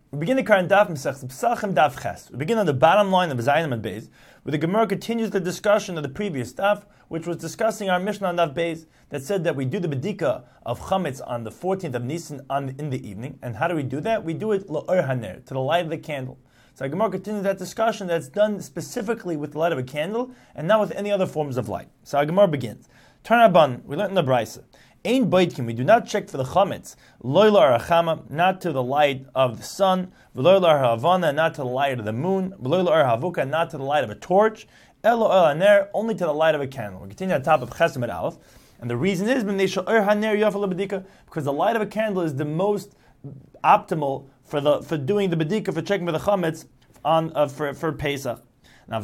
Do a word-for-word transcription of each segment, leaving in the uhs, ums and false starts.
We begin the current daf Masechtas Pesachim daf Ches. We begin on the bottom line of Zayin and Beis, where the Gemara continues the discussion of the previous daf, which was discussing our Mishnah on daf Beis that said that we do the bedika of chametz on the fourteenth of Nisan on in the evening. And how do we do that? We do it la'or haner, to the light of the candle. So our Gemara continues that discussion that's done specifically with the light of a candle and not with any other forms of light. So our Gemara begins. Turn Abban, we learned in the Brisa. Ain Baitkim, we do not check for the chametz, loyla arachama, not to the light of the sun, v'loyla arhavana, not to the light of the moon, v'loyla arhavuka, not to the light of a torch, elo el haner, only to the light of a candle. We continue on top of Chesed Amud Aleph, and the reason is because the light of a candle is the most optimal for the for doing the bedika, for checking for the chametz on uh, for for Pesach. Now,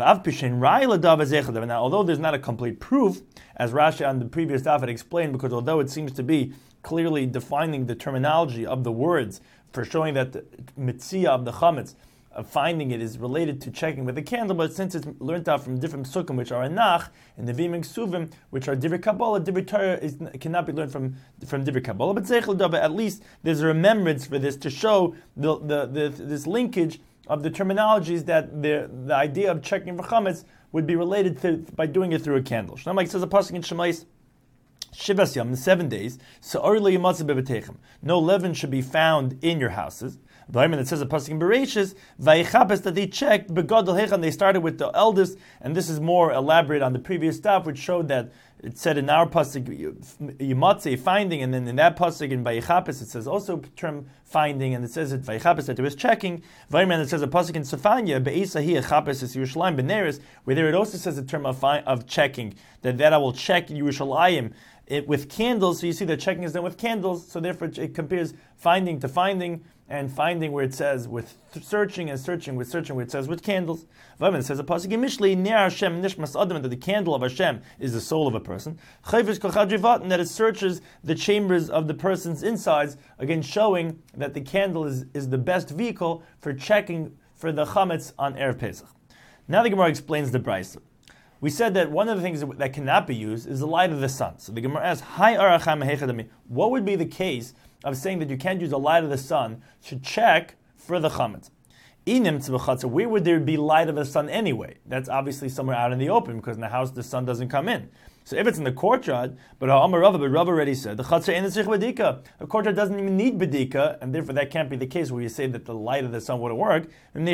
now, although there's not a complete proof, as Rashi on the previous daf had explained, because although it seems to be clearly defining the terminology of the words for showing that the mitzvah of the chametz, of finding it, is related to checking with the candle, but since it's learned out from different psukim, which are anach, and the vim and ksuvim, which are divrei Kabbalah, divrei Torah is, cannot be learned from from divrei Kabbalah, but zeichel dava, at least there's a remembrance for this to show the, the, the this linkage of the terminologies that the the idea of checking for chametz would be related to by doing it through a candle. Shnam, like says a pasuk in Shemais, Shivas Yom, in seven days, Se'or lo yimatzeh bebetechem, no leaven should be found in your houses. And it says a pasuk in Bereshis, Vayichapes, that they checked begadol hechan. They started with the eldest, and this is more elaborate on the previous stuff, which showed that it said in our pasuk yimatzeh, finding, and then in that pasuk in Vayichapes it says also term finding, and it says it Vayichapes that it was checking. Vayman, it says a pasuk in Sefanya Be'isa hi Echapes is Yerushalayim Beneris, where there it also says a term of fi- of checking, that that I will check Yerushalayim it with candles. So you see that checking is done with candles, so therefore it compares finding to finding, and finding where it says with searching, and searching with searching where it says with candles. It says a pasuk in Mishli, near Hashem nishmas adam, that the candle of Hashem is the soul of a person. Chayvish kochadrivat, and that it searches the chambers of the person's insides, again showing that the candle is, is the best vehicle for checking for the chametz on Erev Pesach. Now the Gemara explains the Brisa. We said that one of the things that cannot be used is the light of the sun. So the Gemara asks, Hi aracham hechadami. What would be the case of saying that you can't use the light of the sun to check for the chametz? So where would there be light of the sun anyway? That's obviously somewhere out in the open, because in the house the sun doesn't come in. So if it's in the courtyard, but Amar Rava, but Rava already said the chatzar ain't sich bedika. A courtyard doesn't even need bedika, and therefore that can't be the case where you say that the light of the sun wouldn't work.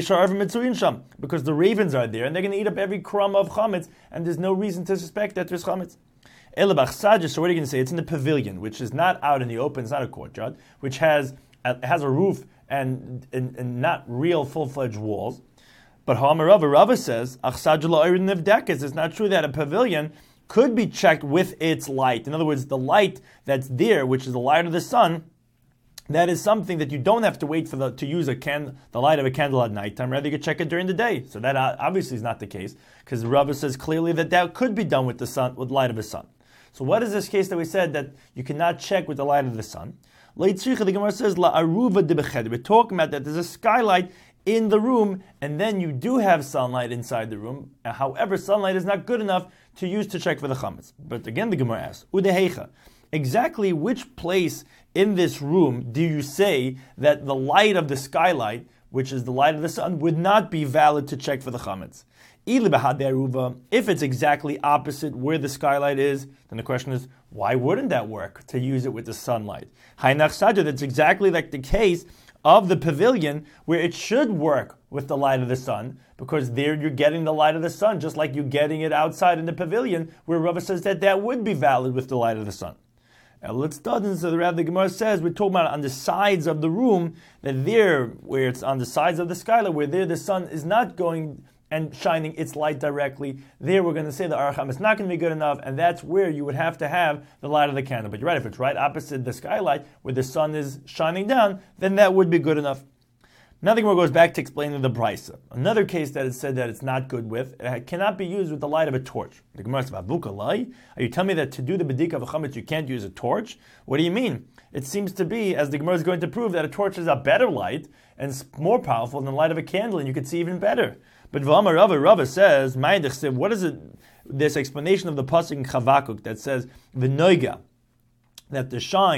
Because the ravens are there, and they're going to eat up every crumb of chametz, and there's no reason to suspect that there's chametz. So what are you going to say? It's in the pavilion, which is not out in the open, it's not a courtyard, which has a, has a roof and, and, and not real full-fledged walls. But Ha'amar Rava, Rava says, it's not true that a pavilion could be checked with its light. In other words, the light that's there, which is the light of the sun, that is something that you don't have to wait for the, to use a can, the light of a candle at nighttime. Rather, you could check it during the day. So that obviously is not the case, because Rava says clearly that that could be done with the sun, with light of the sun. So what is this case that we said that you cannot check with the light of the sun? The Gemara says, La aruva de bechad. We're talking about that there's a skylight in the room, and then you do have sunlight inside the room. However, sunlight is not good enough to use to check for the chametz. But again, the Gemara asks, Udehecha, exactly which place in this room do you say that the light of the skylight, which is the light of the sun, would not be valid to check for the chametz? If it's exactly opposite where the skylight is, then the question is, why wouldn't that work to use it with the sunlight? That's exactly like the case of the pavilion, where it should work with the light of the sun, because there you're getting the light of the sun, just like you're getting it outside in the pavilion, where Rava says that that would be valid with the light of the sun. Now let's study. So the Rav the Gemara says we're talking about on the sides of the room, that there, where it's on the sides of the skylight, where there the sun is not going and shining its light directly, there we're going to say the aracham is not going to be good enough, and that's where you would have to have the light of the candle. But you're right, if it's right opposite the skylight, where the sun is shining down, then that would be good enough. Nothing more goes back to explaining the Brisa. Another case that is said that it's not good with, it cannot be used with the light of a torch. The Gemara says, are you telling me that to do the bedika of a chametz you can't use a torch? What do you mean? It seems to be, as the Gemara is going to prove, that a torch is a better light and more powerful than the light of a candle, and you can see even better. But V'amar Rava, Rava says, what is it? This explanation of the pasuk in Chavakuk that says the noiga, that the shine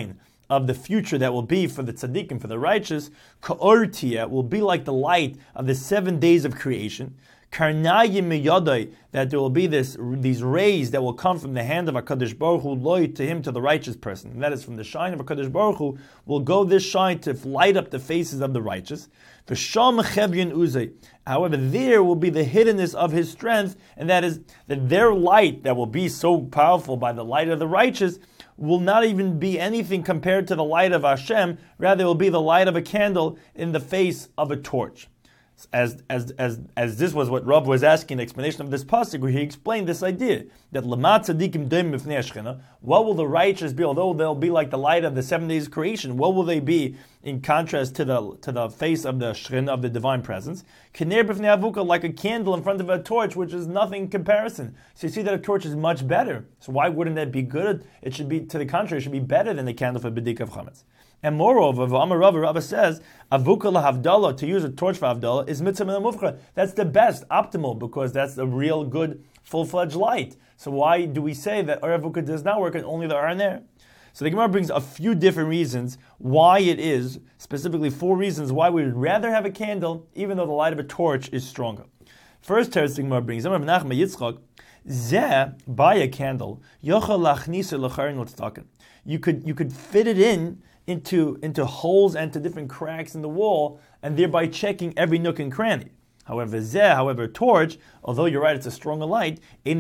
of the future that will be for the tzaddikim, for the righteous, ka'ortia, will be like the light of the seven days of creation. Karnayim miyadai, that there will be this these rays that will come from the hand of HaKadosh Baruch Hu, loy to him, to the righteous person. And that is from the shine of HaKadosh Baruch Hu, will go this shine to light up the faces of the righteous. V'sham chevyin uzay. However, there will be the hiddenness of his strength, and that is that their light that will be so powerful by the light of the righteous will not even be anything compared to the light of Hashem. Rather, it will be the light of a candle in the face of a torch. As as as as this was what Rav was asking, the explanation of this pasuk, where he explained this idea that Lamat tzadikim doim mifnei Shechina. What will the righteous be? Although they'll be like the light of the seven days of creation, what will they be in contrast to the to the face of the Shechina, of the divine presence? K'ner b'fnei avuka, like a candle in front of a torch, which is nothing in comparison. So you see that a torch is much better. So why wouldn't that be good? It should be, to the contrary, it should be better than the candle for B'dika of Chametz. And moreover, Amar Rava, Rava says, Avuka lahavdala, to use a torch for Havdalah, is mitzvah min mufcha. That's the best, optimal, because that's a real good, full-fledged light. So why do we say that Or Avuka does not work and only the Aron there? So the Gemara brings a few different reasons why it is, specifically four reasons why we would rather have a candle, even though the light of a torch is stronger. First, Teretz the Gemara brings, Amar Menachem Yitzchak, Zeh, by a candle, yochal lachnisa l'charin l'tztaken. You could you could fit it in into into holes and to different cracks in the wall, and thereby checking every nook and cranny. However, zeh, however, torch, although you're right, it's a stronger light, it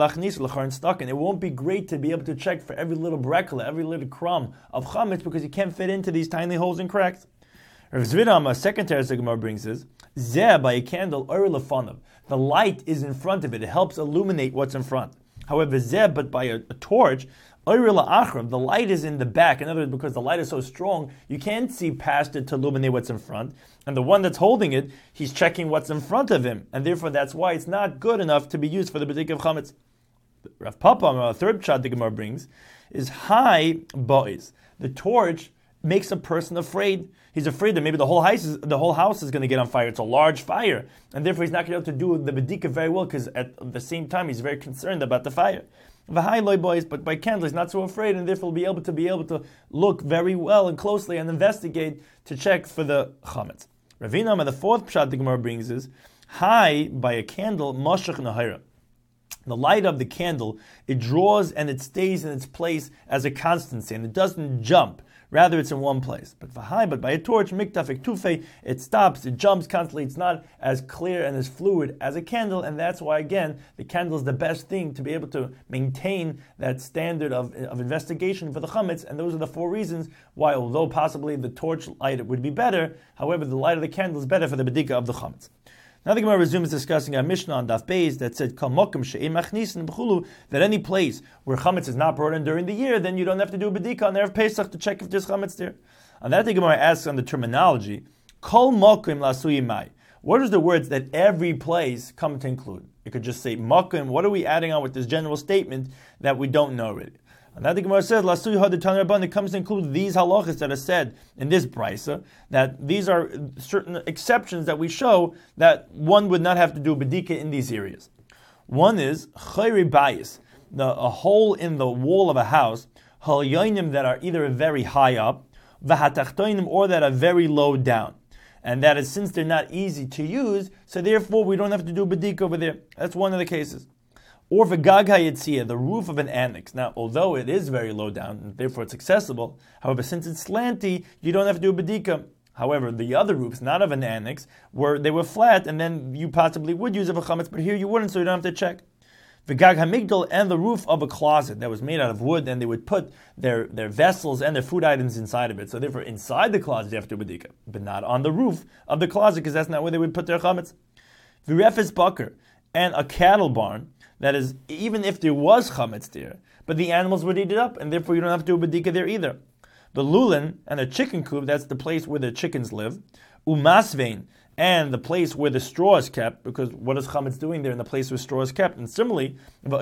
won't be great to be able to check for every little brekla, every little crumb of chametz, because you can't fit into these tiny holes and cracks. Rav Zvidam, a second teretz the Gemara brings is, zeh, by a candle, or lefanav. The light is in front of it. It helps illuminate what's in front. However, zeh, but by a, a torch, the light is in the back. In other words, because the light is so strong, you can't see past it to illuminate what's in front. And the one that's holding it, he's checking what's in front of him. And therefore, that's why it's not good enough to be used for the B'dika of Chametz. Rav Papa, a third pshat the Gemara brings, is high boys. The torch makes a person afraid. He's afraid that maybe the whole house is, the whole house is going to get on fire. It's a large fire. And therefore, he's not going to be able to do the B'dika very well, because at the same time, he's very concerned about the fire. V'hai loy boys, but by candle he's not so afraid, and therefore will be able to be able to look very well and closely and investigate to check for the chametz. Ravina, the fourth pshat the Gemara brings is, high by a candle, mashach nahira. The light of the candle, it draws and it stays in its place as a constancy, and it doesn't jump. Rather, it's in one place. But v'hai, but by a torch, miktafik tufe, it stops, it jumps constantly. It's not as clear and as fluid as a candle, and that's why, again, the candle is the best thing to be able to maintain that standard of, of investigation for the chametz. And those are the four reasons why, although possibly the torch light would be better, however, the light of the candle is better for the bedika of the chametz. Now the Gemara resumes discussing a Mishnah on Daf Beis that said, that any place where chametz is not brought in during the year, then you don't have to do a bedika on Erev Pesach to check if there's chametz there. On that the Gemara asks on the terminology, Kol mokim lasui mai. What is the words that every place come to include? You could just say mokim. What are we adding on with this general statement that we don't know already? And that the Gemara says, Lasui hadatan rabban, it comes to include these halachas that are said in this brisa, that these are certain exceptions that we show that one would not have to do bedika in these areas. One is chayri bayis, the a hole in the wall of a house, halyonim that are either very high up, v'hatachtoinim, or that are very low down. And that is, since they're not easy to use, so therefore we don't have to do bedika over there. That's one of the cases. Or v'gag hayitzia, the roof of an annex. Now, although it is very low down, and therefore it's accessible, however, since it's slanty, you don't have to do a bedika. However, the other roofs, not of an annex, were they were flat, and then you possibly would use a chametz, but here you wouldn't, so you don't have to check. V'gag hamigdal, and the roof of a closet that was made out of wood, and they would put their, their vessels and their food items inside of it. So therefore, inside the closet, you have to do bedika, but not on the roof of the closet, because that's not where they would put their chametz. V'refes baker, and a cattle barn. That is, even if there was chametz there, but the animals would eat it up, and therefore you don't have to do a bedika there either. The lulin and the chicken coop, that's the place where the chickens live. Umasvein, and the place where the straw is kept, because what is chametz doing there in the place where straw is kept? And similarly,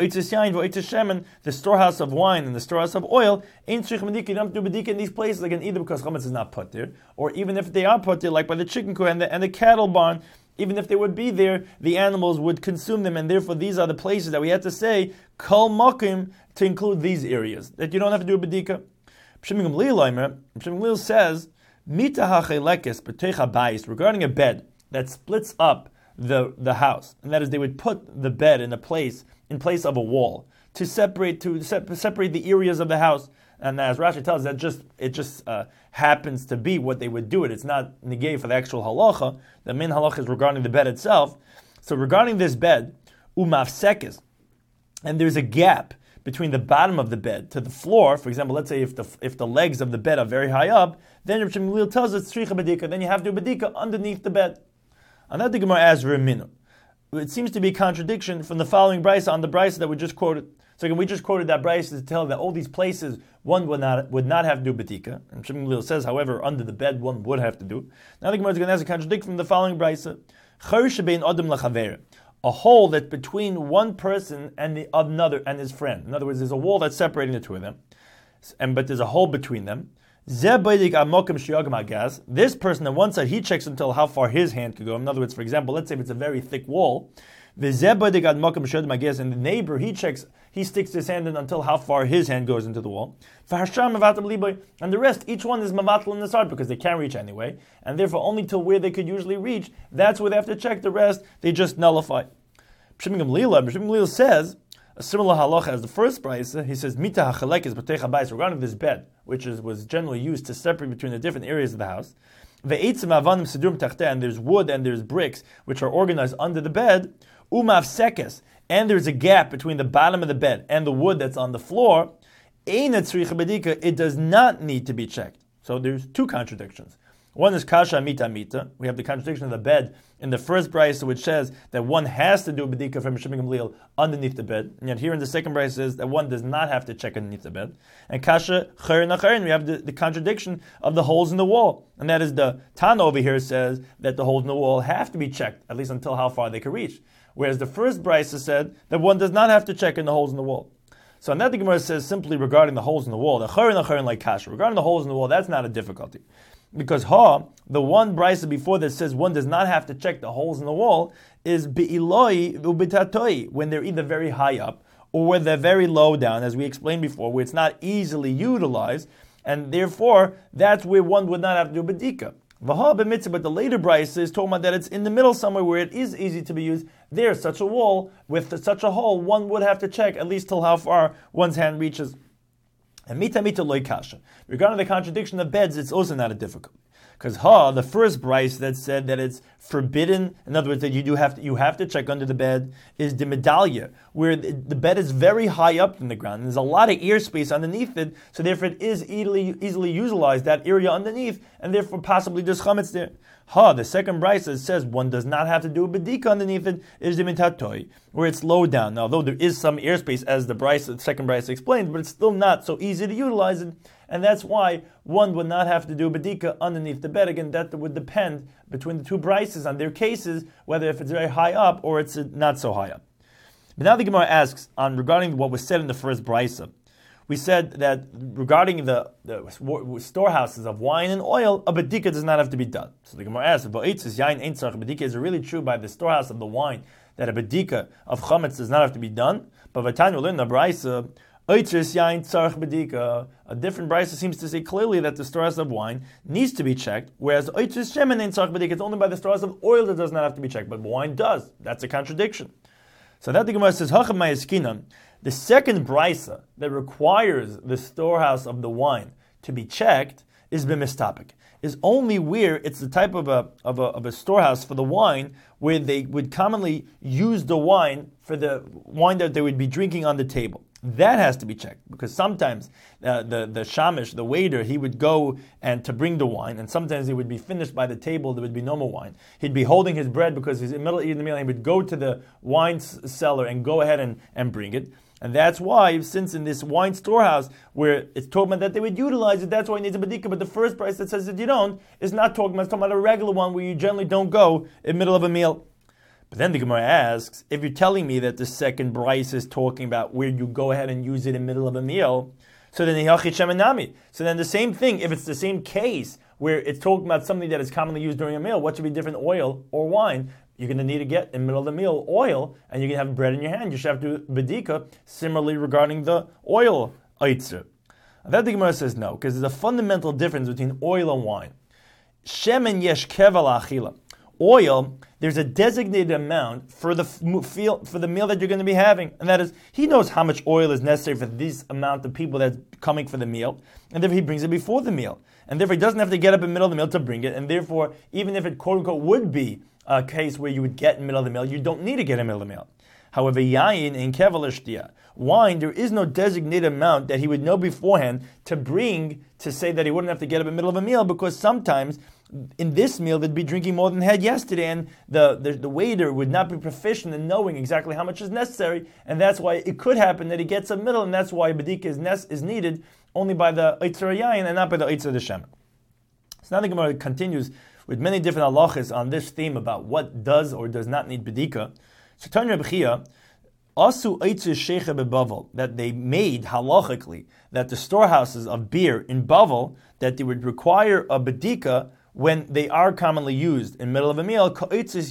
the storehouse of wine and the storehouse of oil, you don't have to do bedika in these places, again, either because chametz is not put there, or even if they are put there, like by the chicken coop and the, and the cattle barn, even if they would be there, the animals would consume them, and therefore these are the places that we have to say, kol mokim, to include these areas, that you don't have to do a bedika. Shimon Gamliel says, Mita hachelekes b'teich habayis, regarding a bed that splits up the, the house, and that is they would put the bed in a place in place of a wall to separate to se- separate the areas of the house. And as Rashi tells us, that just it just uh, happens to be what they would do it. It's not negay for the actual halacha. The main halacha is regarding the bed itself. So regarding this bed, umafsekes, and there's a gap between the bottom of the bed to the floor. For example, let's say if the if the legs of the bed are very high up, then Rav Shimon Gamliel tells us tzricha bedika. Then you have to do bedika underneath the bed. And that the Gemara asks Reminu. It seems to be a contradiction from the following brisa on the brisa that we just quoted. So again, we just quoted that brisa to tell that all these places one would not would not have to do bedika. And Shimon Gamliel says, however, under the bed one would have to do. Now the Gemara is going to ask a contradiction from the following brisa. A hole that's between one person and the another and his friend. In other words, there's a wall that's separating the two of them, and but there's a hole between them. This person on one side, he checks until how far his hand could go. In other words, for example, let's say if it's a very thick wall, and the neighbor, he checks, he sticks his hand in until how far his hand goes into the wall. And the rest, each one is mavatal in the side because they can't reach anyway, and therefore only till where they could usually reach, that's where they have to check. The rest, they just nullify. Shimon Gamliel says a similar halacha as the first brisa. He says mita hachalekes b'teich habayis, regarding this bed, which is was generally used to separate between the different areas of the house. Ve'etzim avanim sidurim tachteh, and there's wood and there's bricks which are organized under the bed. Umavsekes, and there's a gap between the bottom of the bed and the wood that's on the floor. Eina tzricha bedika, it does not need to be checked. So there's two contradictions. One is kasha mita mita. We have the contradiction of the bed in the first brisa, which says that one has to do bedika from Shimon Gamliel underneath the bed, and yet here in the second brisa says that one does not have to check underneath the bed. And kasha chayrin achayrin, we have the, the contradiction of the holes in the wall, and that is the Tana over here says that the holes in the wall have to be checked at least until how far they can reach, whereas the first brisa said that one does not have to check in the holes in the wall. So on that the Gemara says simply regarding the holes in the wall, the chayrin achayrin like kasha, regarding the holes in the wall, that's not a difficulty. Because ha, the one brisa before that says one does not have to check the holes in the wall is be'iloi u'bitatoi, when they're either very high up or when they're very low down, as we explained before, where it's not easily utilized, and therefore that's where one would not have to do bedika. V'ha b'mitzvah, but the later brisa is talking about that it's in the middle somewhere where it is easy to be used. There's such a wall with such a hole, one would have to check at least till how far one's hand reaches. And mita mita loy kasha. Regarding the contradiction of beds, it's also not a difficult. Because ha, the first brisa that said that it's forbidden, in other words, that you do have to, you have to check under the bed, is the medallia, where the, the bed is very high up in the ground. And there's a lot of ear space underneath it, so therefore it is easily easily utilized, that area underneath, and therefore possibly there's chametz there. Ha, the second brisa says one does not have to do a bedika underneath it, is the mitatoi, where it's low down. Now, although there is some airspace, as the brisa, the second brisa explained, but it's still not so easy to utilize it, and that's why one would not have to do a bedika underneath the bed. Again, that would depend between the two brises on their cases, whether if it's very high up or it's not so high up. But now the Gemara asks on regarding what was said in the first brisa. We said that regarding the, the storehouses of wine and oil, a bedika does not have to be done. So the Gemara asks, bedika, is it really true by the storehouse of the wine that a bedika of chametz does not have to be done? But Vatanya will learn the brisa, a different brisa seems to say clearly that the storehouse of wine needs to be checked, whereas it's only by the storehouse of oil that does not have to be checked, but wine does. That's a contradiction. So that the Gemara says, the second brisa that requires the storehouse of the wine to be checked is b'mistapik, is only where it's the type of a, of a of a storehouse for the wine where they would commonly use the wine for the wine that they would be drinking on the table. That has to be checked, because sometimes uh, the, the shamish, the waiter, he would go and to bring the wine, and sometimes he would be finished by the table, there would be no more wine. He'd be holding his bread because he's in the middle of eating the meal, and he would go to the wine cellar and go ahead and, and bring it. And that's why, since in this wine storehouse, where it's talking about that they would utilize it, that's why it needs a bedika. But the first price that says that you don't, is not talking about, it's talking about a regular one where you generally don't go in the middle of a meal. But then the Gemara asks, if you're telling me that the second brisa is talking about where you go ahead and use it in the middle of a meal, so then so then the same thing, if it's the same case where it's talking about something that is commonly used during a meal, what should be different, oil or wine? You're going to need to get in the middle of the meal oil, and you're going to have bread in your hand. You should have to do bedika. Similarly regarding the oil eitzer. And that the Gemara says no, because there's a fundamental difference between oil and wine. Shemen yesh kevel achila. Oil, there's a designated amount for the feel for the meal that you're going to be having, and that is, he knows how much oil is necessary for this amount of people that's coming for the meal, and therefore he brings it before the meal, and therefore he doesn't have to get up in the middle of the meal to bring it, and therefore, even if it quote unquote would be a case where you would get in the middle of the meal, you don't need to get in the middle of the meal. However, yayin in kevel shtia, wine, there is no designated amount that he would know beforehand to bring to say that he wouldn't have to get up in the middle of a meal, because sometimes in this meal they'd be drinking more than they had yesterday, and the, the, the waiter would not be proficient in knowing exactly how much is necessary, and that's why it could happen that he gets a middle, and that's why bedika is, nes- is needed only by the Eitzer Yayin and not by the Eitzer the Shemen. So now the Gemara continues with many different halachas on this theme about what does or does not need bedika. So Tanya B'chia, Asu Eitzer Shecha beBavel, that they made halachically that the storehouses of beer in Bavel, that they would require a bedika when they are commonly used in the middle of a meal, like the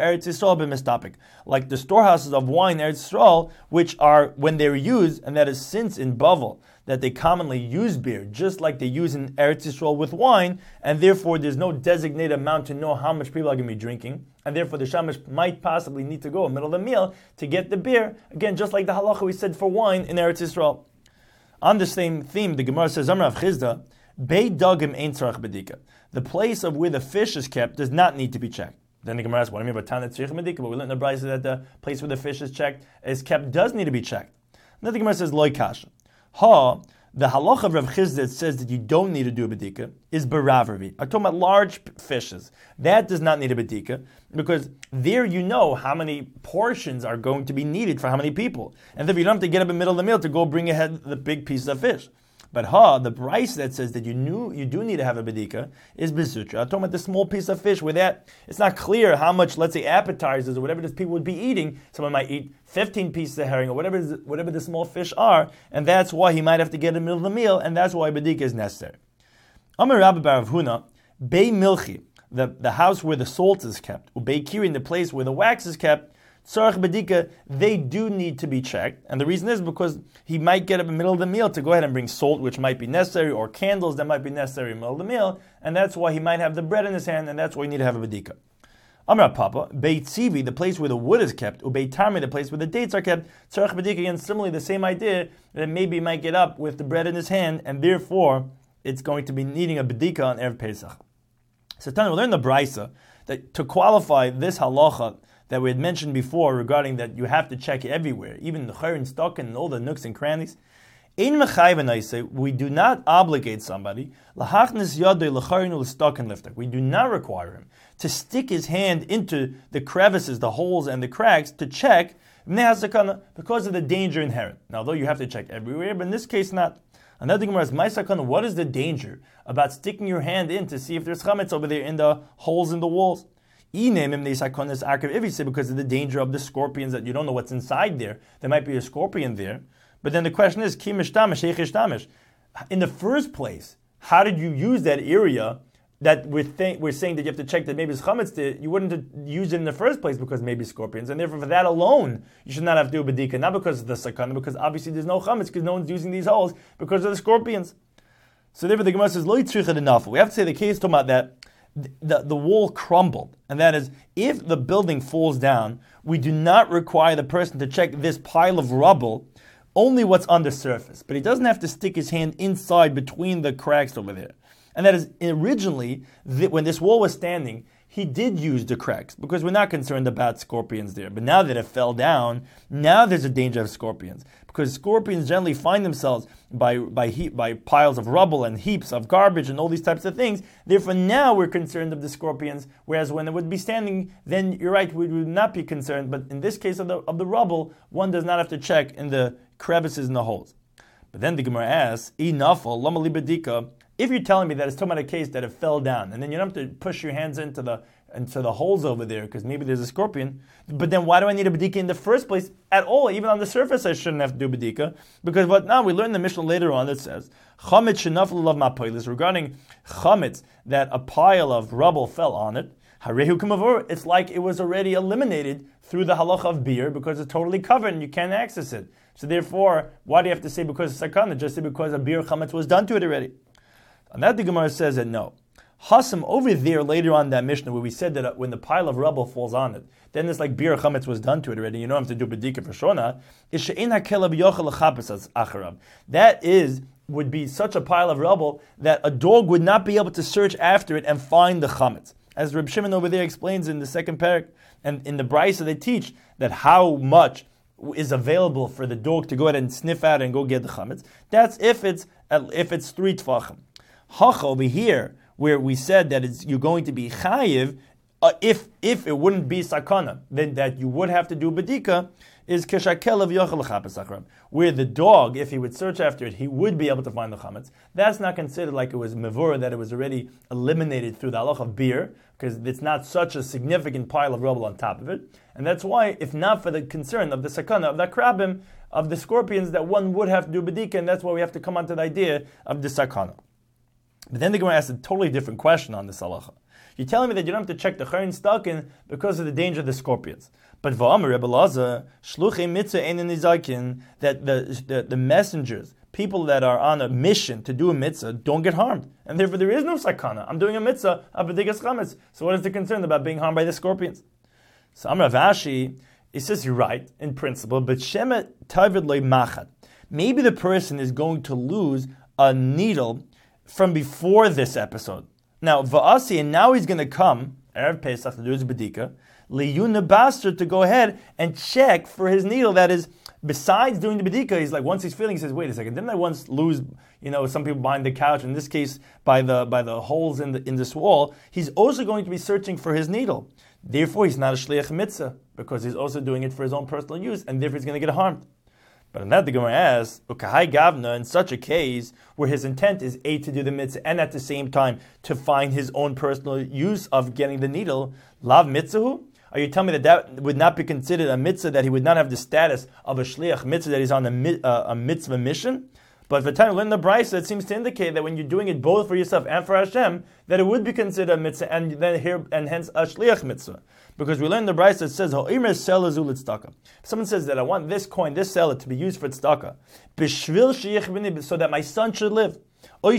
storehouses of wine in Eretz Yisrael, which are when they're used, and that is since in Bavel, that they commonly use beer, just like they use in Eretz Yisrael with wine, and therefore there's no designated amount to know how much people are going to be drinking, and therefore the shamash might possibly need to go in the middle of the meal to get the beer, again, just like the halacha we said for wine in Eretz Yisrael. On the same theme, the Gemara says, Amar Rav Chizda, Bei dagim ein tzarach bedika. The place of where the fish is kept does not need to be checked. Then the Gemara asks, what do you mean by Tanat Tzrich Medika? But we learned in the Brisa that the place where the fish is checked is kept does need to be checked. Then the Gemara says, Loi kasha. Ha, the halacha of Rav Chizda that says that you don't need to do a bedika is baravari. I'm talking about large fishes. That does not need a bedika, because there you know how many portions are going to be needed for how many people. And then you don't have to get up in the middle of the meal to go bring ahead the big piece of fish. But ha, the price that says that you knew you do need to have a bedika is bezutra. I'm talking about the small piece of fish where that it's not clear how much, let's say, appetizers or whatever this people would be eating. Someone might eat fifteen pieces of herring or whatever whatever the small fish are, and that's why he might have to get in the middle of the meal, and that's why bedika is necessary. Amar Rabbi bar Rav Huna, Bei Milchi, the, the house where the salt is kept, Ubei Kirin, the place where the wax is kept, Tzarech bedika, they do need to be checked. And the reason is because he might get up in the middle of the meal to go ahead and bring salt, which might be necessary, or candles that might be necessary in the middle of the meal, and that's why he might have the bread in his hand, and that's why you need to have a bedika. Amar Papa, Beit Tzivi, the place where the wood is kept, or Beit Tarmi, the place where the dates are kept, Tzarech bedika, again, similarly the same idea, that maybe he might get up with the bread in his hand, and therefore it's going to be needing a bedika on Erev Pesach. So Tanya, we'll learn the Brisa, that to qualify this halacha, that we had mentioned before regarding that you have to check everywhere, even the chayr and stock and all the nooks and crannies. We do not obligate somebody. We do not require him to stick his hand into the crevices, the holes, and the cracks to check because of the danger inherent. Now, though you have to check everywhere, but in this case, not. Another Gemara is, my sakana, what is the danger about sticking your hand in to see if there's chametz over there in the holes in the walls? Because of the danger of the scorpions, that you don't know what's inside there. There might be a scorpion there. But then the question is, in the first place, how did you use that area that we're, th- we're saying that you have to check that maybe it's chametz there? You wouldn't use it in the first place because maybe scorpions. And therefore, for that alone, you should not have to do a bedika, not because of the sakana, because obviously there's no chametz, because no one's using these holes because of the scorpions. So therefore, the Gemara says, lo yitzricha enough. We have to say the case talking about that The, the wall crumbled, and that is, if the building falls down, we do not require the person to check this pile of rubble, only what's on the surface. But he doesn't have to stick his hand inside between the cracks over there. And that is, originally, the, when this wall was standing, he did use the cracks, because we're not concerned about scorpions there. But now that it fell down, now there's a danger of scorpions, because scorpions generally find themselves by by heap, by piles of rubble and heaps of garbage and all these types of things. Therefore, now we're concerned of the scorpions, whereas when it would be standing, then you're right, we would not be concerned. But in this case of the of the rubble, one does not have to check in the crevices and the holes. But then the Gemara asks, "Inafal lamali bedika If you're telling me that it's talking about a case that it fell down, and then you don't have to push your hands into the into the holes over there because maybe there's a scorpion, but then why do I need a bedika in the first place at all? Even on the surface, I shouldn't have to do bedika, because what now we learn in the Mishnah later on that says chametz shenaflu lav ma'polis, regarding chametz that a pile of rubble fell on it. Harehu kamavur, it's like it was already eliminated through the halacha of beer because it's totally covered and you can't access it. So therefore, why do you have to say because of sakana? Just say because a beer chametz was done to it already. And that the Gemara says that no. Hasam over there later on in that Mishnah where we said that when the pile of rubble falls on it, then it's like beer chametz was done to it already. You don't have to do bedika for shona. Is she'ein hakelav yochel lechapes acharav. That is would be such a pile of rubble that a dog would not be able to search after it and find the chametz. As Reb Shimon over there explains in the second parak, and in the Brisa they teach that how much is available for the dog to go ahead and sniff out and go get the chametz. That's if it's if it's three tfachim. Hach over here, where we said that it's, you're going to be chayiv, uh, if if it wouldn't be sakana, then that you would have to do bedika, is keshakelav yochel lechapes acharav, where the dog, if he would search after it, he would be able to find the chametz. That's not considered like it was mevura, that it was already eliminated through the halach of beer, because it's not such a significant pile of rubble on top of it. And that's why, if not for the concern of the sakana, of the krabim, of the scorpions, that one would have to do bedika, and that's why we have to come onto the idea of the sakana. But then the Gemara asks a totally different question on this halacha. You're telling me that you don't have to check the chayin stalking because of the danger of the scorpions. But v'amar Rebbe Lazar, shluchei mitzvah ein nizakin, that the, the the messengers, people that are on a mission to do a mitzvah, don't get harmed, and therefore there is no sakana. I'm doing a mitzvah of b'dikas chametz. So what is the concern about being harmed by the scorpions? So Amar Vashi, he says you're right in principle, but shema tavid loy machad. Maybe the person is going to lose a needle from before this episode. Now, Va'asi, and now he's going to come, Erev Pesach, to do his bedika, Liyuna Basra, to go ahead and check for his needle. That is, besides doing the bedika, he's like, once he's feeling, he says, wait a second, didn't I once lose, you know, some people behind the couch, in this case, by the by the holes in the in this wall, he's also going to be searching for his needle. Therefore, he's not a shliach mitzvah, because he's also doing it for his own personal use, and therefore he's going to get harmed. But in that the Gemara asks, Ukahai Gavna, in such a case where his intent is A, to do the mitzvah, and at the same time to find his own personal use of getting the needle, Lav Mitzvahu? Are you telling me that that would not be considered a mitzvah, that he would not have the status of a shliach mitzvah, that he's on a, uh, a mitzvah mission? But for time in the Brisa, it seems to indicate that when you're doing it both for yourself and for Hashem, that it would be considered a mitzvah, and then here and hence a shliach mitzvah. Because we learn in the Brisa, it says, "Ho'imer sela zu l'tzedakah." Someone says that I want this coin, this seller, to be used for tzedakah, b'shvil she'ich b'ni, so that my son should live, or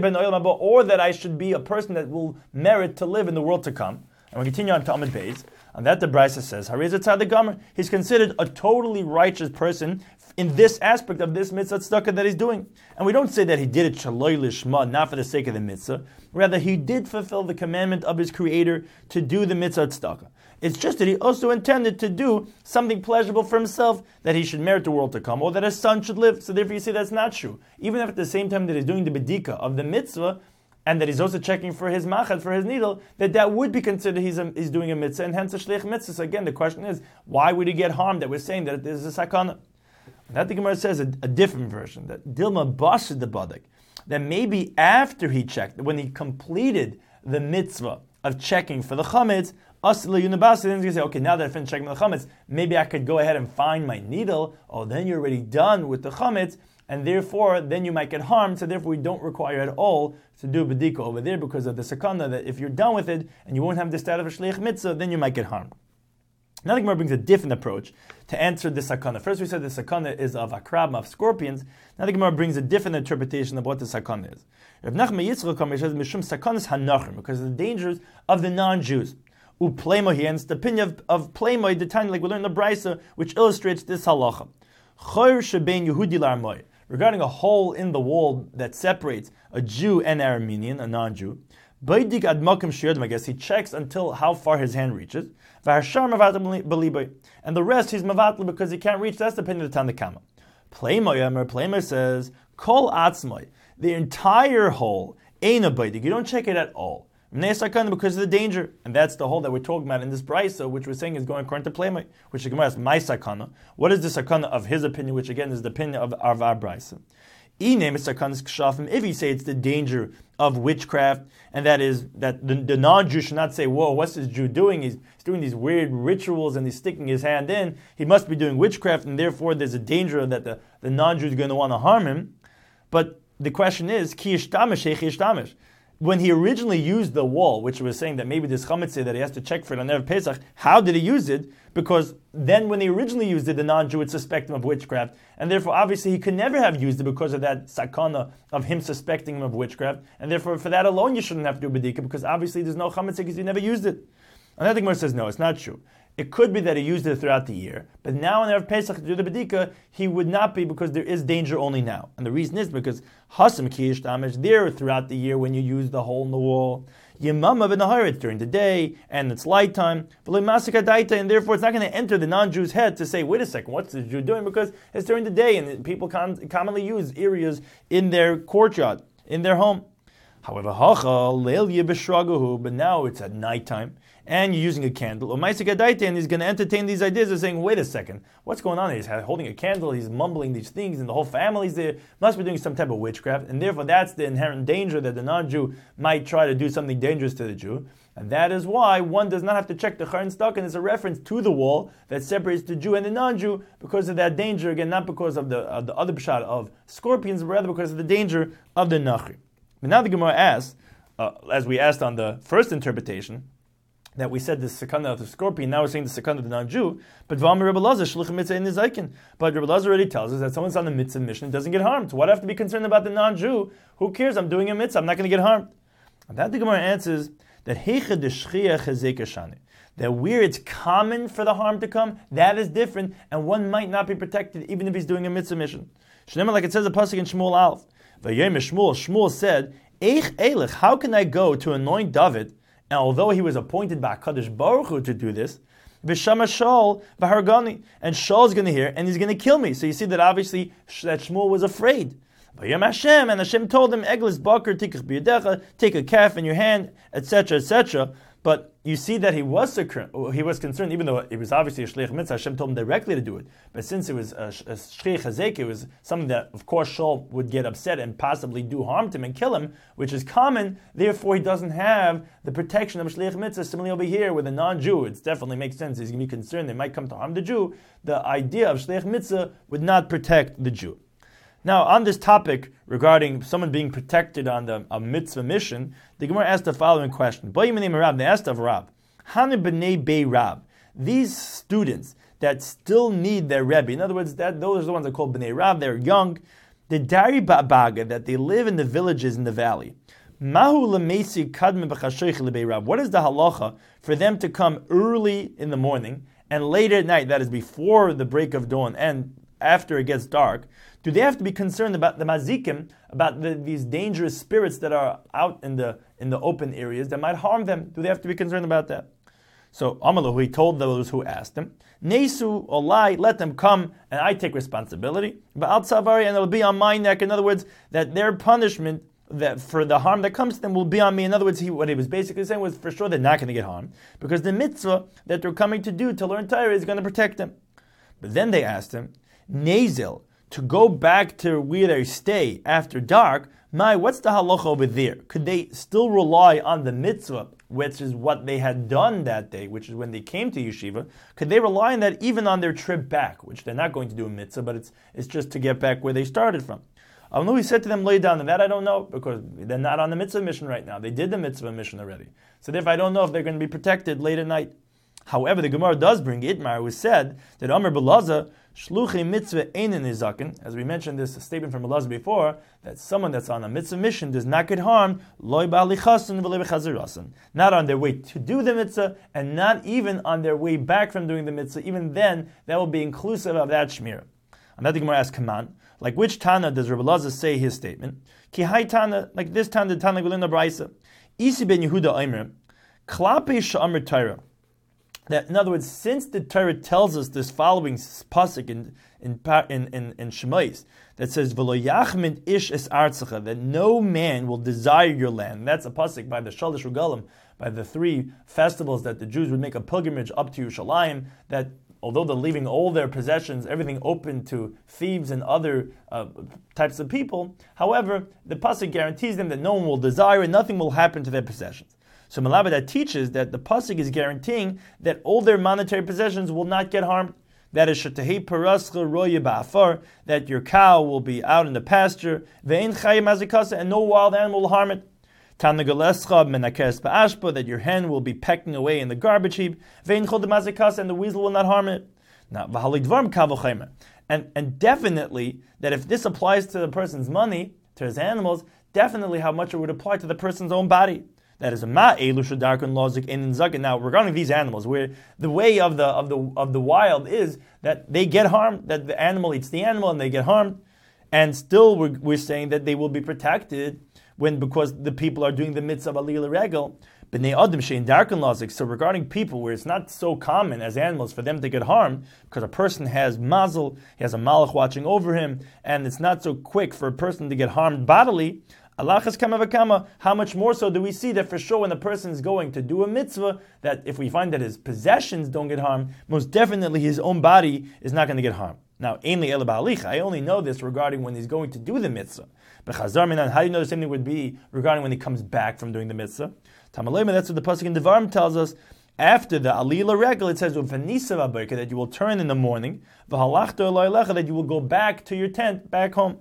that I should be a person that will merit to live in the world to come. And we continue on to Amud Beis. And that the Brisa says, Hareza Tzadik Gomer, he's considered a totally righteous person in this aspect of this mitzvah tzedakah that he's doing. And we don't say that he did it shaloi lishma, not for the sake of the mitzvah. Rather, he did fulfill the commandment of his Creator to do the mitzvah tzedakah. It's just that he also intended to do something pleasurable for himself, that he should merit the world to come, or that his son should live. So therefore you say that's not true. Even if at the same time that he's doing the bedika of the mitzvah, and that he's also checking for his machad, for his needle, that that would be considered he's, a, he's doing a mitzvah, and hence a shliach mitzvah. So again, the question is, why would he get harmed that we're saying that there's a sakana? That the Gemara says a, a different version, that Dilma bashid the badak, that maybe after he checked, when he completed the mitzvah of checking for the chametz, then he's going to say, okay, now that I finished checking the chametz, maybe I could go ahead and find my needle. Oh, then you're already done with the chametz, and therefore, then you might get harmed, so therefore we don't require at all to do bedika over there because of the sakana, that if you're done with it, and you won't have the status of a shliach mitzvah, then you might get harmed. Now the Gemara brings a different approach to answer the sakana. First we said the sakana is of akrab, of scorpions. Now the Gemara brings a different interpretation of what the sakana is. Rav Nachman Yitzchak Omer says, Mishum sakanas hanachrim, because of the dangers of the non-Jews. Upleimo here, and it's the opinion of, of Pleimo, the time like we learned in the Brisa, which illustrates this halacha. Chor shebein Yehudi l'armoy, regarding a hole in the wall that separates a Jew and Aramean, a non-Jew. Baidik ad makom shirdem, I guess he checks until how far his hand reaches. V'hashar mavatel b'libay, and the rest he's mavatel because he can't reach. That's the opinion of the Tanakama. Pleimo Yomer, Pleimo says, Kol atzmai, the entire hole, ain't a baidik. You don't check it at all. Because of the danger, and that's the hole that we're talking about in this brisa, which we're saying is going according to Pleimai, which the Gemara is my sakana. What is the sakana of his opinion, which again is the opinion of, of our brisa? If you say it's the danger of witchcraft, and that is that the, the non-Jew should not say, whoa, what's this Jew doing? He's, he's doing these weird rituals and he's sticking his hand in. He must be doing witchcraft, and therefore there's a danger that the, the non-Jew is going to want to harm him. But the question is, ki ishtamish, heich ishtamish. When he originally used the wall, which was saying that maybe this chametz that he has to check for it on Erev Pesach, how did he use it? Because then when he originally used it, the non-Jew would suspect him of witchcraft, and therefore obviously he could never have used it because of that sakana of him suspecting him of witchcraft, and therefore for that alone you shouldn't have to do bedika, because obviously there's no chametz because he never used it. Another Gemara says, no, it's not true. It could be that he used it throughout the year, but now on Erev Pesach to do the bedika, he would not be, because there is danger only now. And the reason is because hasam ki ishtamish, there throughout the year when you use the hole in the wall, yemama v'nahar, it's during the day and it's light time, and therefore it's not going to enter the non-Jew's head to say, wait a second, what's the Jew doing? Because it's during the day and people com- commonly use areas in their courtyard, in their home. However, but now it's at nighttime, and you're using a candle, and he's going to entertain these ideas of saying, wait a second, what's going on here? He's holding a candle, he's mumbling these things, and the whole family's there, must be doing some type of witchcraft, and therefore that's the inherent danger that the non-Jew might try to do something dangerous to the Jew, and that is why one does not have to check the Charin Stock, and it's a reference to the wall that separates the Jew and the non-Jew because of that danger, again, not because of the, of the other pshat of scorpions, but rather because of the danger of the Nachri. But now the Gemara asks, uh, as we asked on the first interpretation, that we said the sakana of the scorpion, now we're saying the sakana of the non-Jew, but V'amar Rebbe Lazar, shluchim mitzvah in Nizaikin. But Rebbe Lazar already tells us that someone's on the mitzvah mission and doesn't get harmed. So why do I have to be concerned about the non-Jew? Who cares? I'm doing a mitzvah, I'm not going to get harmed. And that the Gemara answers that heicha d'shchia chazek shani, that where it's common for the harm to come, that is different, and one might not be protected even if he's doing a mitzvah mission. Shnema, like it says a pasuk in Shmuel Aleph, Vayom Shmuel, Shmuel said, Eich Elich, how can I go to anoint David? And although he was appointed by HaKadosh Baruch Hu to do this, V'shama Shaul v'hargani, and Shaul's going to hear and he's going to kill me. So you see that obviously that Shmuel was afraid. V'yam Hashem, and Hashem told him, Eglis Bakar tikach b'yadecha, take a calf in your hand, et cetera, et cetera. But you see that he was he was concerned, even though it was obviously a shliach mitzvah. Hashem told him directly to do it. But since it was a, a shliach hazek, it was something that, of course, Shaul would get upset and possibly do harm to him and kill him, which is common. Therefore, he doesn't have the protection of a shliach mitzvah. Similarly, over here with a non-Jew, it definitely makes sense. He's going to be concerned they might come to harm the Jew. The idea of shliach mitzvah would not protect the Jew. Now, on this topic regarding someone being protected on the a mitzvah mission, the Gemara asked the following question. They asked of Rab, Hana b'nei bei Rab, these students that still need their Rebbe, in other words, that those are the ones that are called b'nei Rab, they're young, the Dari Ba'baga, that they live in the villages in the valley. Mahu l'meisi kadme b'chashoich l'bei Rab. What is the halacha for them to come early in the morning and late at night, that is before the break of dawn and after it gets dark? Do they have to be concerned about the mazikim, about the, these dangerous spirits that are out in the in the open areas that might harm them? Do they have to be concerned about that? So Amalahu, he told those who asked him, Nesu olai, let them come, and I take responsibility. But al tzavari, and it'll be on my neck. In other words, that their punishment that for the harm that comes to them will be on me. In other words, he, what he was basically saying was, for sure they're not going to get harmed, because the mitzvah that they're coming to do to learn Torah is going to protect them. But then they asked him, Nezil, to go back to where they stay after dark, my, what's the halacha over there? Could they still rely on the mitzvah, which is what they had done that day, which is when they came to yeshiva? Could they rely on that even on their trip back, which they're not going to do a mitzvah, but it's it's just to get back where they started from? He said to them, lay down, and that I don't know, because they're not on the mitzvah mission right now. They did the mitzvah mission already. So therefore I don't know if they're going to be protected late at night. However, the Gemara does bring Itmar, who said that Amr Belaza, Shluchi mitzvah einin nizaken, as we mentioned this statement from Belaza before, that someone that's on a mitzvah mission does not get harmed, loy ba'alichasun v'loy b'chazirasun, not on their way to do the mitzvah, and not even on their way back from doing the mitzvah. Even then, that will be inclusive of that shmira. And that the Gemara asks, come on, like which Tana does Rebbe Lazar say his statement? Ki hai Tana, like this Tana, the Tana Gulina Braisa, Isi ben Yehuda Omer, Klape sha'amr Torah. That, in other words, since the Torah tells us this following pasuk in in in in, in Shemais that says "V'lo yachmin ish es artzacha," that no man will desire your land. And that's a pasuk by the Shalosh Regalim, by the three festivals that the Jews would make a pilgrimage up to Yerushalayim. That although they're leaving all their possessions, everything open to thieves and other uh, types of people, however, the pasuk guarantees them that no one will desire and nothing will happen to their possessions. So Malabah that teaches that the pasuk is guaranteeing that all their monetary possessions will not get harmed. That is, shetahei parascha roya ba'afar, that your cow will be out in the pasture, ve'ein chayim azikasa, and no wild animal will harm it. Tanagalescha menakeres ba'ashpa, that your hen will be pecking away in the garbage heap, ve'ein chol demazikasa, and the weasel will not harm it. Now, v'halidvarm kavochaymer, and and definitely that if this applies to the person's money, to his animals, definitely how much it would apply to the person's own body. That is a ma elu shadarkun lozik in zakin. Now, regarding these animals, where the way of the of the of the wild is that they get harmed, that the animal eats the animal and they get harmed, and still we're, we're saying that they will be protected when because the people are doing the mitzvah of alila regel. B'nei adam shein darkun lozik. So regarding people where it's not so common as animals for them to get harmed, because a person has mazel, he has a malach watching over him, and it's not so quick for a person to get harmed bodily. Allah has kama v'kama. How much more so do we see that for sure when the person is going to do a mitzvah, that if we find that his possessions don't get harmed, most definitely his own body is not going to get harmed. Now, ainli ela ba'alich, I only know this regarding when he's going to do the mitzvah. But chazar minan, how do you know the same thing would be regarding when he comes back from doing the mitzvah? Tamalema, that's what the pasuk in Devarim tells us. After the alila regel, it says that you will turn in the morning, that you will go back to your tent, back home.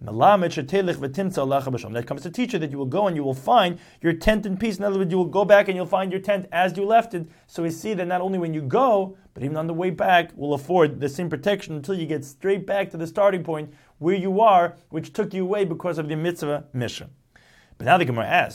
That comes to teach you that you will go and you will find your tent in peace. In other words, you will go back and you'll find your tent as you left it. So we see that not only when you go, but even on the way back, will afford the same protection until you get straight back to the starting point where you are, which took you away because of the mitzvah mission. But now the Gemara asks,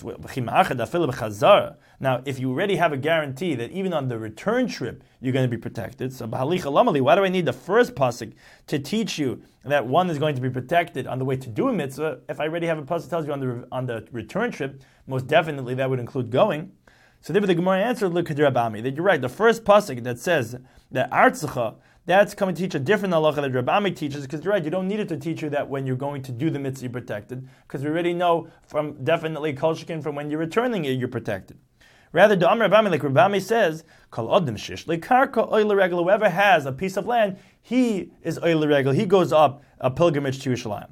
now if you already have a guarantee that even on the return trip you're going to be protected, so why do I need the first pasuk to teach you that one is going to be protected on the way to do a mitzvah if I already have a pasuk that tells you on the on the return trip? Most definitely that would include going. So therefore the Gemara answered, look at Rabami, that you're right. The first pasuk that says that artzacha, that's coming to teach a different halacha that Rabami teaches, because you're right, you don't need it to teach you that when you're going to do the mitzvah you're protected, because we already know from definitely Kol Shekin from when you're returning it you're protected. Rather, the Amr Rabami, like Rabami says, Kol Adam Shish Lekarka Oile Regel, whoever has a piece of land, he is Oile Regel, he goes up a pilgrimage to Yerushalayim.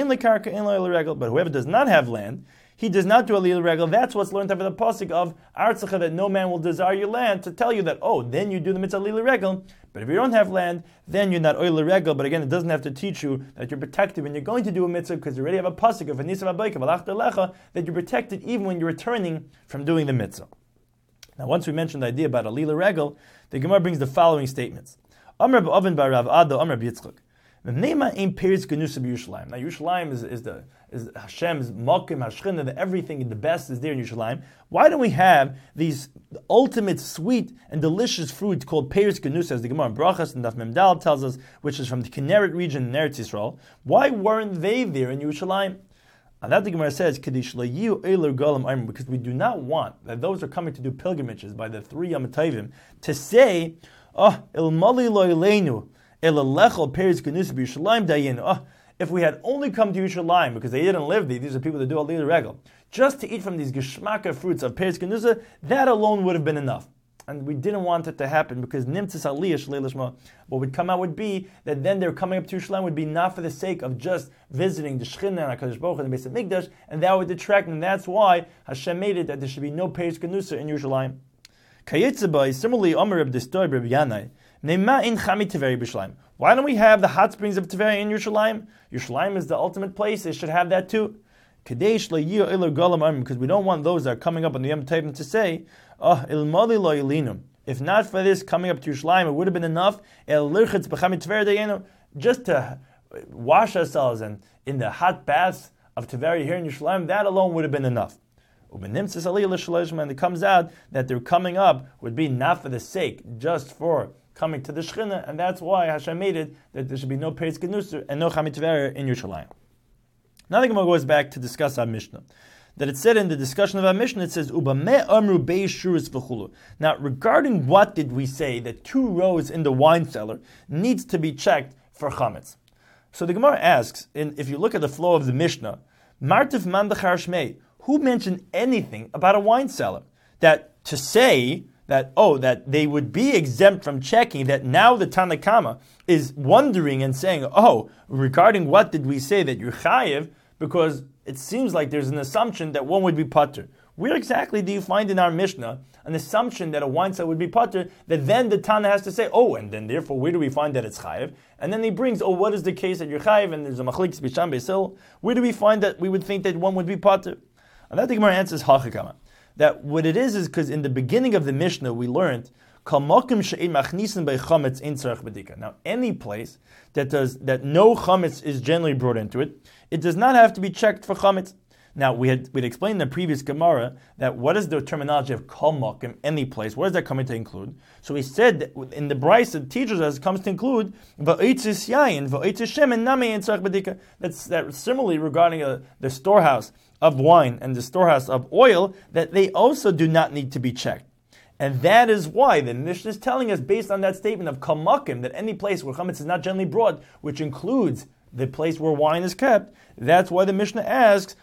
But whoever does not have land, he does not do a Lila Regel. That's what's learned over the pasuk of Artzacha, that no man will desire your land, to tell you that, oh, then you do the mitzvah Lila Regel. But if you don't have land, then you're not Oila Regel. But again, it doesn't have to teach you that you're protected when you're going to do a mitzvah, because you already have a pasuk of Anisav Abayka, Valach Lecha, that you're protected even when you're returning from doing the mitzvah. Now, once we mentioned the idea about a Lila Regel, the Gemara brings the following statements. Amr b'Oven bar Rav Ado, Amr b'Yitzchak. Now, Yerushalayim is, is the is Hashem's Malkim, Hashchina, the everything, the best is there in Yerushalayim. Why don't we have these ultimate sweet and delicious fruit called Peres Genusa, as the Gemara in Brachas and Daf Memdal tells us, which is from the Kinneret region in Eretz Yisrael? Why weren't they there in Yerushalayim? And that the Gemara says, because we do not want that those who are coming to do pilgrimages by the three Yom Tovim to say, oh, il mali lo eleinu, el lechol Peres Genusa b'Yerushalayim dayin. Oh, if we had only come to Yerushalayim, because they didn't live there, these are people that do a Lila Regel, just to eat from these Geshmaka fruits of Peres Genusa, that alone would have been enough. And we didn't want it to happen, because Nimtzis Aliyah Shlei Lishma, what would come out would be that then their coming up to Yerushalayim would be not for the sake of just visiting the Shechina and HaKadosh Baruch Hu and the Beis HaMikdash, and that would detract, and that's why Hashem made it that there should be no Peres Genusa in Yerushalayim. Kayetzeba, similarly, Omer Reb Distoy Reb Yanai, Neima in Chami Teveri B'Yerushalayim. Why don't we have the hot springs of Teveri in Yerushalayim? Yerushalayim is the ultimate place. They should have that too. Because we don't want those that are coming up on the Yom Tovim to say, oh, ilmali lo ilinum. If not for this coming up to Yerushalayim, it would have been enough just to wash ourselves and in the hot baths of Teveri here in Yerushalayim. That alone would have been enough. And it comes out that their coming up would be not for the sake, just for coming to the Shechina, and that's why Hashem made it that there should be no Peres Genusa and no Chami Teveri in Yerushalayim. Now the Gemara goes back to discuss our Mishnah. That it said in the discussion of our Mishnah, it says, Ubameh amru beis shuris v'chulu. Now, regarding what did we say that two rows in the wine cellar needs to be checked for chametz? So the Gemara asks, in, if you look at the flow of the Mishnah, Martif man dechar shmei, who mentioned anything about a wine cellar? That to say that, oh, that they would be exempt from checking, that now the Tanna Kama is wondering and saying, oh, regarding what did we say that you're chayiv, because it seems like there's an assumption that one would be patur. Where exactly do you find in our Mishnah an assumption that a wine cellar would be patur, that then the Tana has to say, oh, and then therefore where do we find that it's chayiv? And then he brings, oh, what is the case that you're chayiv, and there's a machlekes bisham beisil. Where do we find that we would think that one would be patur? And that the Gemara answers hachakama. That what it is is because in the beginning of the Mishnah we learned, now any place that does that no chametz is generally brought into it, it does not have to be checked for chametz. Now we had we'd explained in the previous Gemara that what is the terminology of kol makom, any place? What is that coming to include? So we said that in the Brisa it teaches us it comes to include va'otzis yayin, va'otzis shemen nami and tzarich bedika. That's that similarly regarding uh, the storehouse of wine and the storehouse of oil, that they also do not need to be checked. And that is why the Mishnah is telling us, based on that statement of kol makom, that any place where chametz is not generally brought, which includes the place where wine is kept, that's why the Mishnah asks,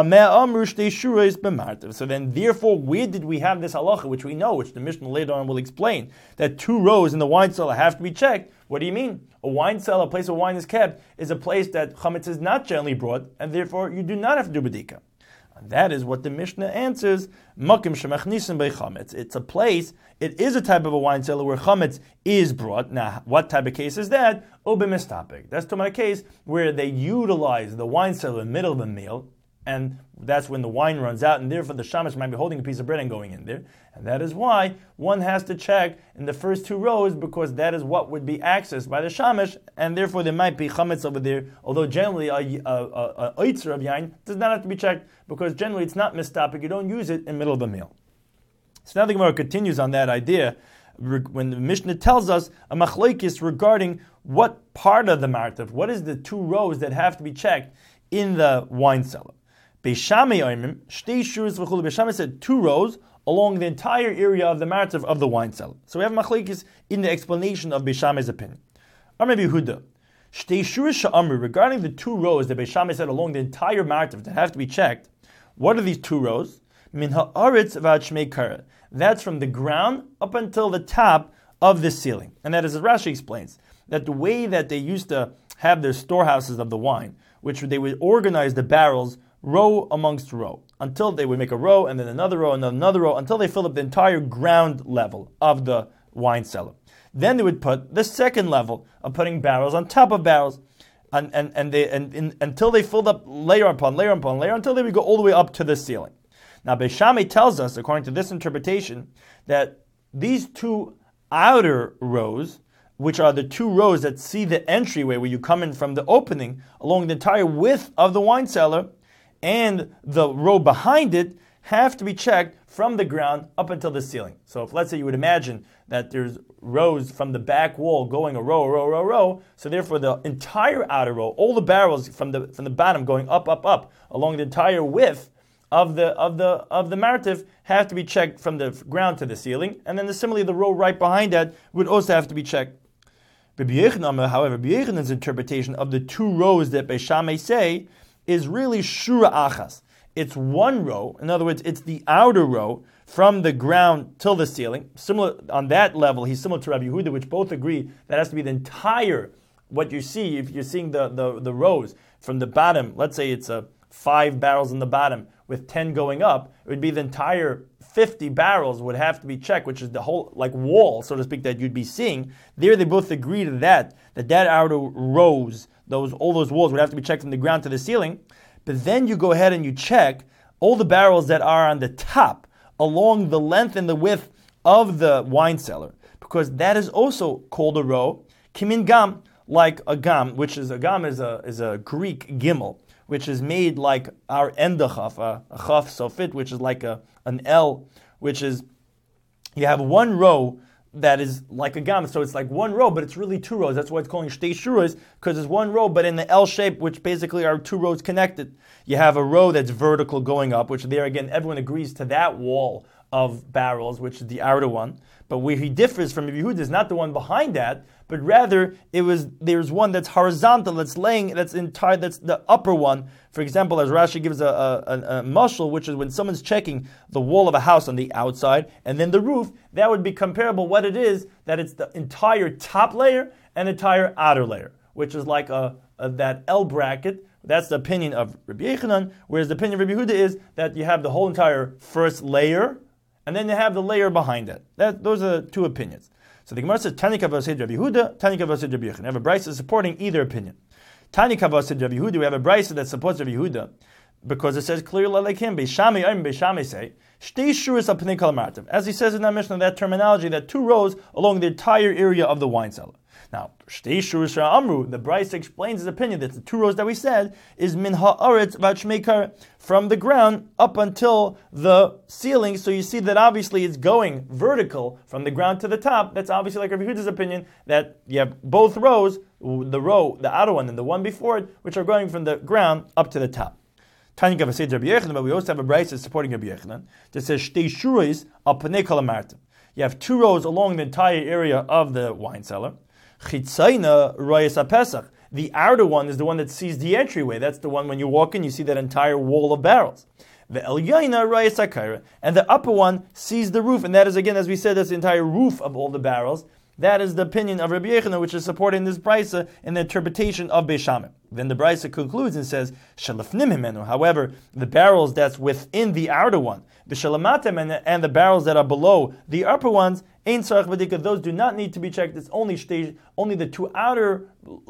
so then therefore, where did we have this halacha, which we know, which the Mishnah later on will explain, that two rows in the wine cellar have to be checked? What do you mean? A wine cellar, a place where wine is kept, is a place that chametz is not generally brought, and therefore you do not have to do bedika. That is what the Mishnah answers. Makim shemachnisim bechametz. It's a place. It is a type of a wine cellar where chametz is brought. Now, what type of case is that? Ubimistapik. That's to my case where they utilize the wine cellar in the middle of a meal, and that's when the wine runs out, and therefore the shamash might be holding a piece of bread and going in there. And that is why one has to check in the first two rows, because that is what would be accessed by the shamash, and therefore there might be chametz over there, although generally a, a, a, a oitzer of yain does not have to be checked, because generally it's not mistapik, you don't use it in the middle of a meal. So now the Gemara continues on that idea, when the Mishnah tells us a machlokes regarding what part of the martav, what is the two rows that have to be checked in the wine cellar. Beishamai said two rows along the entire area of the martav of the wine cellar. So we have machlekes in the explanation of Beishamai's opinion. Amar Yehuda, shtei shuris sha'amru, regarding the two rows that Beishamai said along the entire martav that have to be checked. What are these two rows? Min ha'aretz v'ad shmei kara. That's from the ground up until the top of the ceiling. And that is, as Rashi explains, that the way that they used to have their storehouses of the wine, which they would organize the barrels row amongst row, until they would make a row, and then another row, and then another row, until they filled up the entire ground level of the wine cellar. Then they would put the second level of putting barrels on top of barrels, and and and they and, and until they filled up layer upon layer upon layer, until they would go all the way up to the ceiling. Now, Beishamai tells us, according to this interpretation, that these two outer rows, which are the two rows that see the entryway where you come in from the opening along the entire width of the wine cellar, and the row behind it have to be checked from the ground up until the ceiling. So if, let's say, you would imagine that there's rows from the back wall going a row, row, row, row, so therefore the entire outer row, all the barrels from the from the bottom going up, up, up, along the entire width of the of the of the martav have to be checked from the ground to the ceiling, and then the, similarly the row right behind that would also have to be checked. Rabbi Yochanan, however, Rabbi Yochanan's interpretation of the two rows that Beishamai say is really shura achas. It's one row. In other words, it's the outer row from the ground till the ceiling. Similar on that level, he's similar to Rabbi Yehuda, which both agree that has to be the entire, what you see, if you're seeing the, the, the rows from the bottom, let's say it's a five barrels in the bottom with ten going up, it would be the entire fifty barrels would have to be checked, which is the whole like wall, so to speak, that you'd be seeing. There they both agree to that, that that outer rows, those all those walls would have to be checked from the ground to the ceiling. But then you go ahead and you check all the barrels that are on the top, along the length and the width of the wine cellar, because that is also called a row, kimin gam, like a gam, which is a gam is a is a Greek gimel, which is made like our endachaf, a, a chaf sofit, which is like a an L, which is, you have one row that is like a gam, so it's like one row, but it's really two rows. That's why it's calling shtei shuras, because it's one row, but in the L shape, which basically are two rows connected. You have a row that's vertical going up, which there again, everyone agrees to that wall of barrels, which is the outer one. But where he differs from Rabbi Yehuda is not the one behind that, but rather it was there's one that's horizontal, that's laying, that's entire, that's the upper one. For example, as Rashi gives a, a, a, a mashal, which is when someone's checking the wall of a house on the outside and then the roof, that would be comparable. What it is, that it's the entire top layer and entire outer layer, which is like a, a that L bracket. That's the opinion of Rabbi Yechanan, whereas the opinion of Rabbi Yehuda is that you have the whole entire first layer, and then you have the layer behind it. That, those are the two opinions. So the Gemara says, Tani Kavah said Rabbi Yehuda, Tani Kavah said Rabbi Yechanan. We have a brisa supporting either opinion. Tani Kavah said Rabbi Yehuda, we have a brisa that supports Rabbi Yehuda, because it says clearly like him, Beishami Oim Beishami say, Shtei shuris al pnei kol martav. As he says in that Mishnah, that terminology, that two rows along the entire area of the wine cellar. Now, Shtei shuris amru, the brisa explains his opinion that the two rows that we said is min ha'aretz v'achmeikar, from the ground up until the ceiling. So you see that obviously it's going vertical from the ground to the top. That's obviously like Rabbi Yehuda's opinion, that you have both rows, the row, the outer one and the one before it, which are going from the ground up to the top. Tanya Gava said Rabbi Yechanan, but we also have a brisa supporting Rabbi Yechanan that says Shtei shuris al pnei kol martav. You have two rows along the entire area of the wine cellar. Chitzayna royes haPesach. The outer one is the one that sees the entryway. That's the one when you walk in, you see that entire wall of barrels. The Elyayna royes haKaira, and the upper one sees the roof, and that is again, as we said, that's the entire roof of all the barrels. That is the opinion of Rabbi Yechanan, which is supporting this brisa in the interpretation of Beis Shammai. Then the brisa concludes and says, "Shalafnim himenu." However, the barrels that's within the outer one, the shalamatem, and the barrels that are below the upper ones, ein tzarich b'dika. Those do not need to be checked. It's only stage, only the two outer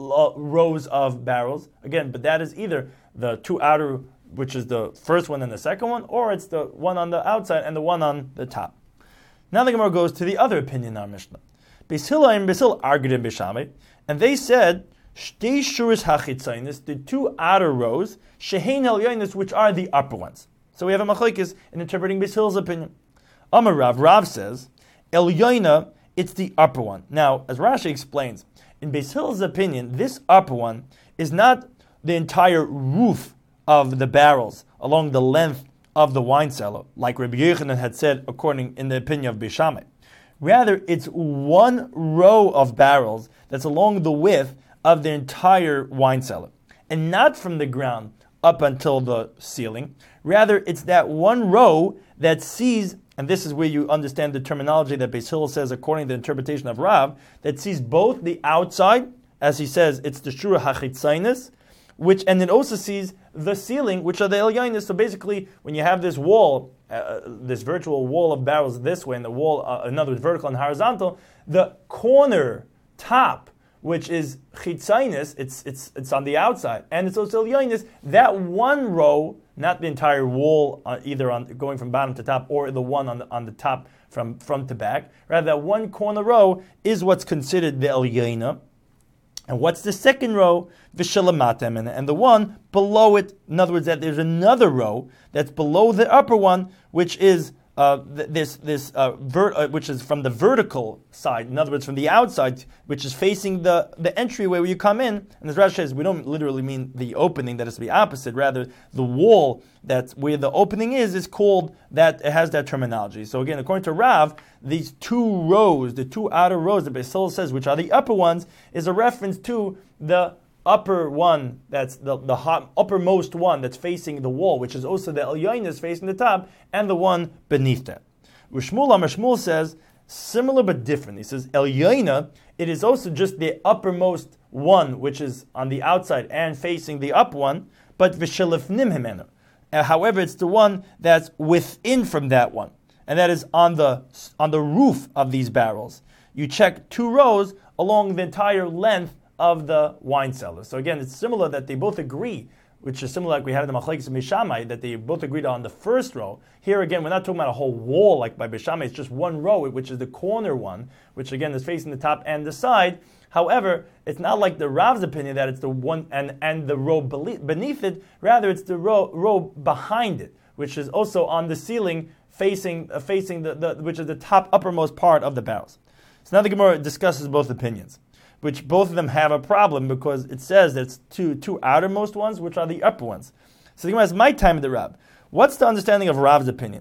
rows of barrels. Again, but that is either the two outer, which is the first one and the second one, or it's the one on the outside and the one on the top. Now the Gemara goes to the other opinion in our Mishnah. Beis Hillel and Beis Hillel argued in Beis Shammai, and they said, Shtei shuris hachitzainis, the two outer rows, shehein elyonis, which are the upper ones. So we have a machlokes in interpreting Beis Hillel's opinion. Amar Rav, Rav says, elyoina, it's the upper one. Now, as Rashi explains, in Beis Hillel's opinion, this upper one is not the entire roof of the barrels along the length of the wine cellar, like Rabbi Yechanan had said, according in the opinion of Beis Shammai. Rather, it's one row of barrels that's along the width of the entire wine cellar, and not from the ground up until the ceiling. Rather, it's that one row that sees, and this is where you understand the terminology that Beis Hillel says, according to the interpretation of Rav, that sees both the outside, as he says, it's the shura hachitzainis, which, and it also sees the ceiling, which are the elyonis. So basically, when you have this wall, uh, this virtual wall of barrels this way, and the wall, uh, in other words, vertical and horizontal, the corner top, which is chitzainis, it's it's it's on the outside, and it's also elyonis. That one row, not the entire wall, uh, either on going from bottom to top, or the one on the on the top from front to back. Rather, that one corner row is what's considered the elyona. And what's the second row? Vishalamatem, and, and the one below it. In other words, that there's another row that's below the upper one, which is uh, th- this this uh, ver- uh, which is from the vertical side. In other words, from the outside, which is facing the, the entryway where you come in. And as Rashi says, we don't literally mean the opening that is to be opposite. Rather, the wall that's where the opening is is called that. It has that terminology. So again, according to Rav, these two rows, the two outer rows that Beis Hillel says, which are the upper ones, is a reference to the upper one, that's the, the hot, uppermost one that's facing the wall, which is also the elyonis facing the top, and the one beneath that. Shmuel Amar Shmuel says, similar but different. He says, Elyona, it is also just the uppermost one, which is on the outside and facing the up one, but v'shelefnim himenu. However, it's the one that's within from that one, and that is on the on the roof of these barrels. You check two rows along the entire length of the wine cellar. So again, it's similar that they both agree, which is similar like we had in the Machlekes of Beis Shammai, that they both agreed on the first row. Here again, we're not talking about a whole wall like by Beis Shammai, it's just one row, which is the corner one, which again is facing the top and the side. However, it's not like the Rav's opinion that it's the one and, and the row beneath it, rather it's the row, row behind it, which is also on the ceiling facing uh, facing the, the which is the top uppermost part of the barrels. So now the Gemara discusses both opinions, which both of them have a problem because it says that it's two two outermost ones, which are the upper ones. So the Gemara has my time at the Rav. What's the understanding of Rav's opinion?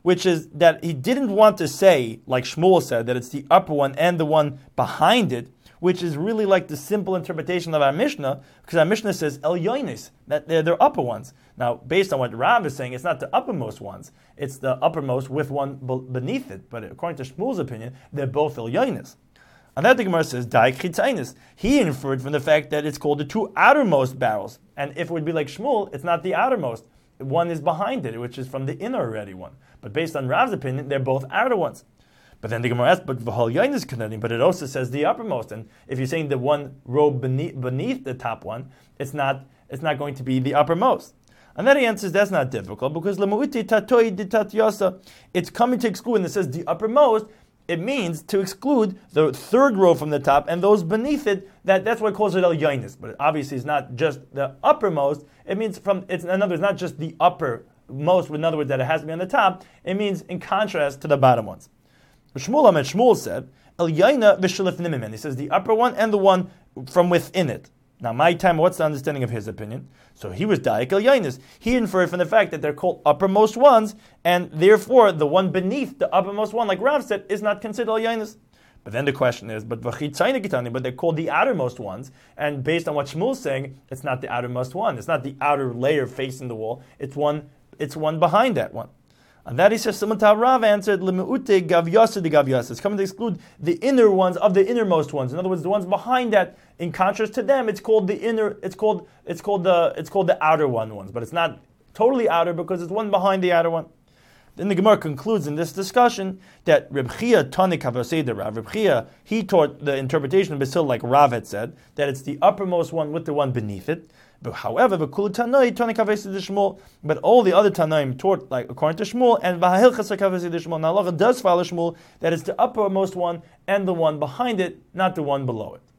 which is that he didn't want to say, like Shmuel said, that it's the upper one and the one behind it, which is really like the simple interpretation of our Mishnah, because our Mishnah says El Yonis, that they're the upper ones. Now, based on what Rav is saying, it's not the uppermost ones, it's the uppermost with one beneath it. But according to Shmuel's opinion, they're both El Yonis. And that the Gemara says, Daik Chitzainis. He inferred from the fact that it's called the two outermost barrels. And if it would be like Shmuel, it's not the outermost. One is behind it, which is from the inner already one. But based on Rav's opinion, they're both outer ones. But then the Gemara asks, but V'hal Yain is connecting, but it also says the uppermost. And if you're saying the one row beneath, beneath the top one, it's not it's not going to be the uppermost. And then he answers, that's not difficult, because Lemu'iti tatoi ditat yasa, it's coming to exclude, and it says the uppermost, it means to exclude the third row from the top and those beneath it. That, that's why it calls it El Yainis. But obviously it's not just the uppermost. It means from, it's, in other words, not just the uppermost, in other words, that it has to be on the top. It means in contrast to the bottom ones. Shmuel Ahmed Shmuel said, El Yaina v'shalif nimimen. He says the upper one and the one from within it. Now, my time, what's the understanding of his opinion? So he was Daik El Yainis. He inferred from the fact that they're called uppermost ones, and therefore the one beneath the uppermost one, like Rav said, is not considered El Yainis. But then the question is, but but they're called the outermost ones, and based on what Shmuel's saying, it's not the outermost one. It's not the outer layer facing the wall. It's one. It's one behind that one. And that he says, Simon Rav answered, Lemeute gavyasa de gavyasa. It's coming to exclude the inner ones of the innermost ones. In other words, the ones behind that. In contrast to them, it's called the inner. It's called. It's called the. It's called the outer one ones. But it's not totally outer because it's one behind the outer one. Then the Gemara concludes in this discussion that Reb Chia Tani Kavasei Rav. Reb Chia, he taught the interpretation of Basil like Rav had said, that it's the uppermost one with the one beneath it. But however, but all the other Tanaim taught like according to Shmuel, and Vahilchas Kavasei de Shmuel. Now Allah does follow Shmuel that it's the uppermost one and the one behind it, not the one below it.